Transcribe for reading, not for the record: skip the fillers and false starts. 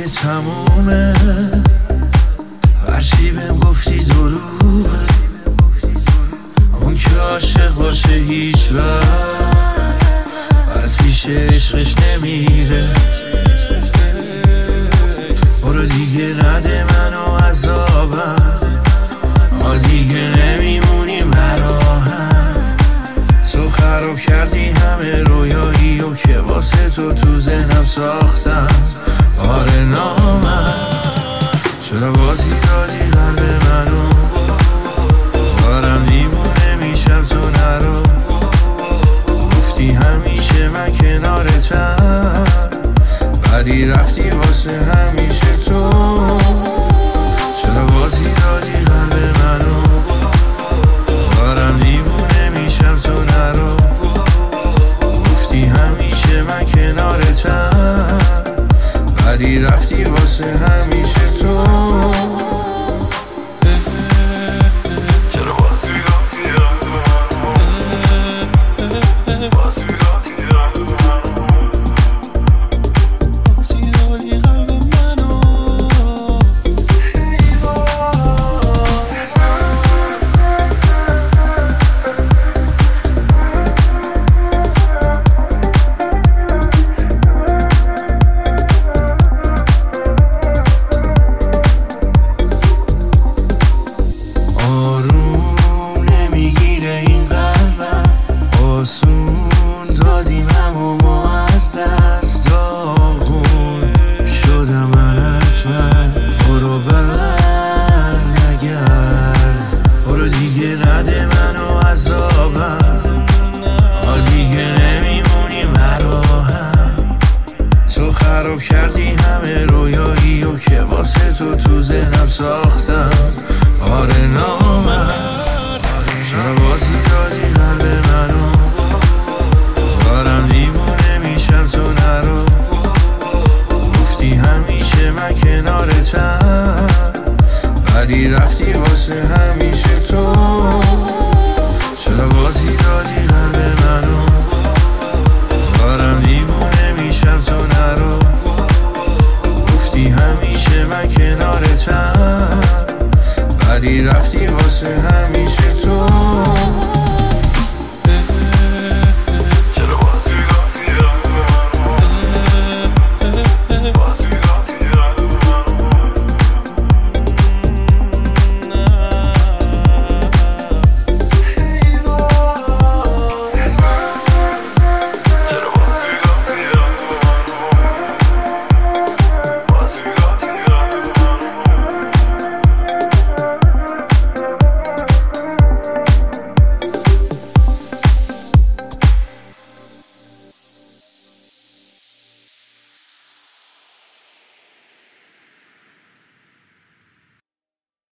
دیگه تمومه، هرچی بهم گفتی دروغه. اون که عاشق باشه هیچ وقت از پیش عشقش نمیره. برو دیگه نده منو عذابم، ما دیگه نمیمونیم براهم. تو خراب کردی همه رویایی و که واسه تو ذهنم ساختم. آره نامرد، چرا بازی دادی قلب منو؟ دارم دیوونه میشم تو نرو. گفتی همیشه من کنارتم، ولی رفتی واسه همیشه تو. چرا بازی دادی قلب منو؟ دارم دیوونه میشم تو نرو. گفتی همیشه من کنارتم، ولی رفتی واسه همیشه تو. خراب کردی همه رویایی و که واسه تو ذهنم ساختم. آره نامرد، چرا بازی